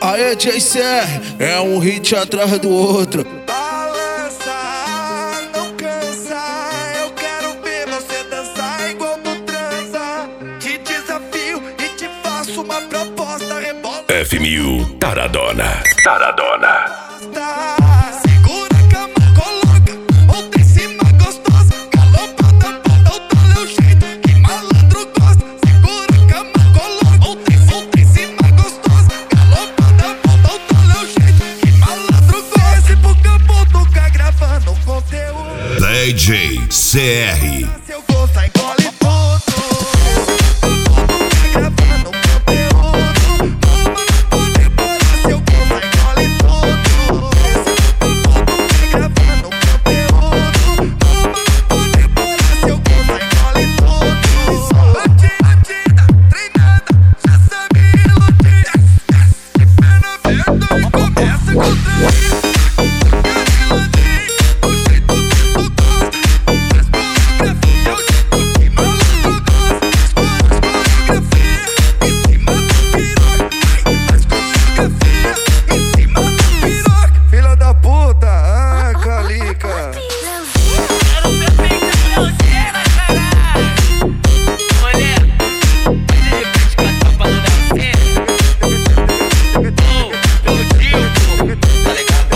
Aê, JCR, é um hit atrás do outro. Balança, não cansa. Eu quero ver você dançar igual tu transa. Te desafio e te faço uma proposta. Rebola F1000 Taradona. Taradona. segura a cama, coloca outra em cima gostosa. Galopada, bota o talo é o jeito que malandro gosta. Segura a cama, coloca outra em cima gostosa. Galopada, bota o talo é o jeito que malandro gosta. Esse pro campo tocar gravando conteúdo. DJ CR. Seu gosto engole tudo. Gravando conteúdo. Pode parar, seu gosto engole tudo. Gravando conteúdo. Pode parar, seu gosto engole tudo. Batida, treinada, já sabe iludir. De perna aberta e começa com tranquilo. Filha da puta, ah, Calica. Quero ver pegar Leoceira, caralho. Mulher, pode de frente com a tropa do Leoceira. Ô, tio, tá ligado?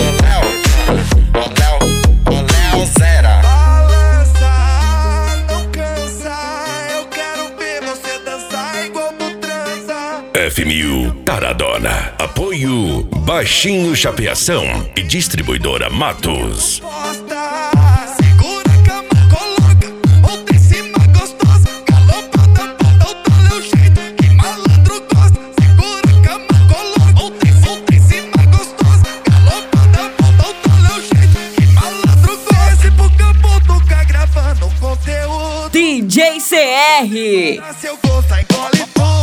Ô, Léo Zera. Balança, não cansa. Eu quero ver você dançar igual tu transa. F1000 Taradona. Apoio Baixinho Chapeação e Distribuidora Matos. Posta, segura a cama, coloca outra em cima gostosa. Galopada, bota o talo é o jeito que malandro gosta. Segura a cama, coloca outra em cima gostosa. Galopada, bota o talo é o jeito que malandro gosta. Esse pro campo tocar gravando conteúdo. DJ CR. Seu gosto engole tudo.